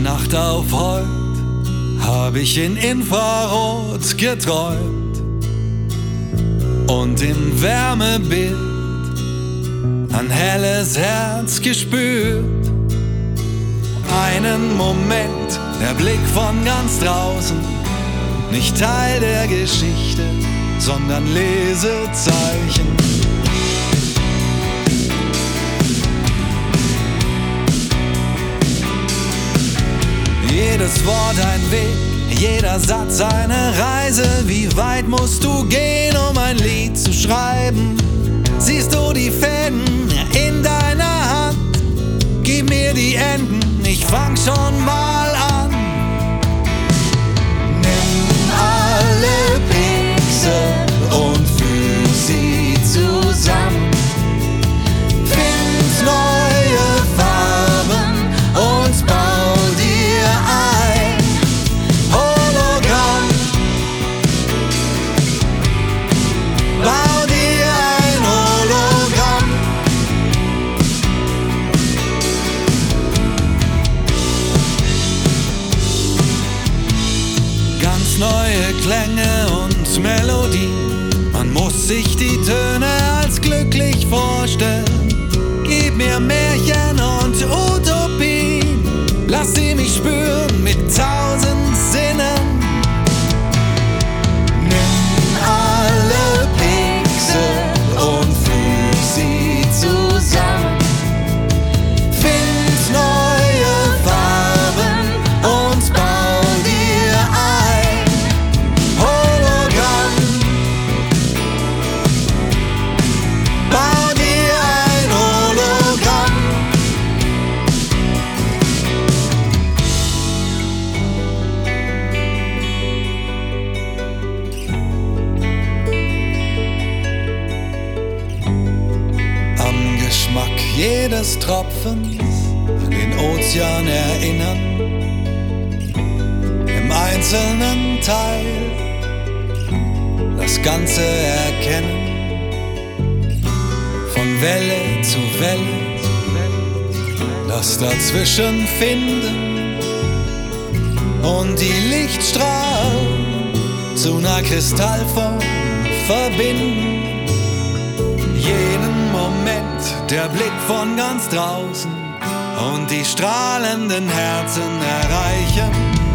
Nacht auf heut hab ich in Infrarot geträumt und im Wärmebild ein helles Herz gespürt. Einen Moment, der Blick von ganz draußen, nicht Teil der Geschichte, sondern Lesezeichen. Jedes Wort ein Weg, jeder Satz eine Reise. Wie weit musst du gehen, um ein Lied zu schreiben? Siehst du die Fäden in deiner Hand? Gib mir die Enden, ich fang schon mal an. Nimm alle Pixel und füg sie zusammen. Find neue Farben und bau dir ein Hologramm. Bau dir ein Hologramm. Ganz neue Klänge und Melodien. Man muss sich die Töne als glücklich vorstellen. Gib mir Märchen und Utopien. Lass sie mich spüren mit 1000 Sinnen. Nimm alle Pixel und füg sie zusammen. Find neue Farben und bau dir ein Hologramm. Bau dir ein Hologramm. Am Geschmack jedes Tropfens an den Ozean erinnern, im einzelnen Teil das Ganze erkennen, von Welle zu Welle, das dazwischen finden und die Lichtstrahlen zu einer Kristallform verbinden. Jeden Moment der Blick von ganz draußen und die strahlenden Herzen erreichen.